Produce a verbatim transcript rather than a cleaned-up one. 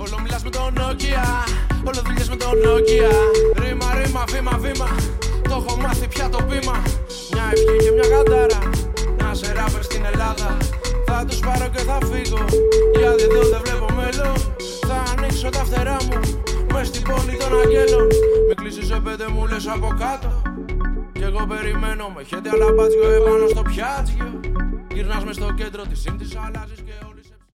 Όλο μιλάς με τον Nokia, όλο δουλειές με τον Nokia. Ρήμα, ρήμα, βήμα, βήμα, το έχω μάθει πια το πείμα. Μια ευχή και μια κατάρα, να σε ράπερ στην Ελλάδα. Θα τους πάρω και θα φύγω, γιατί εδώ δεν βλέπω μέλλον. Θα ανοίξω τα φτερά μου, μες στην πόλη των αγγέλων. Με κλείσεις σε πέντε μου λες από κάτω, κι εγώ περιμένω με χέντε αλαμπάτσιο επάνω στο πιάτσιο. Γυρνάς μες στο κέντρο της σύμπτης, αλλάζεις και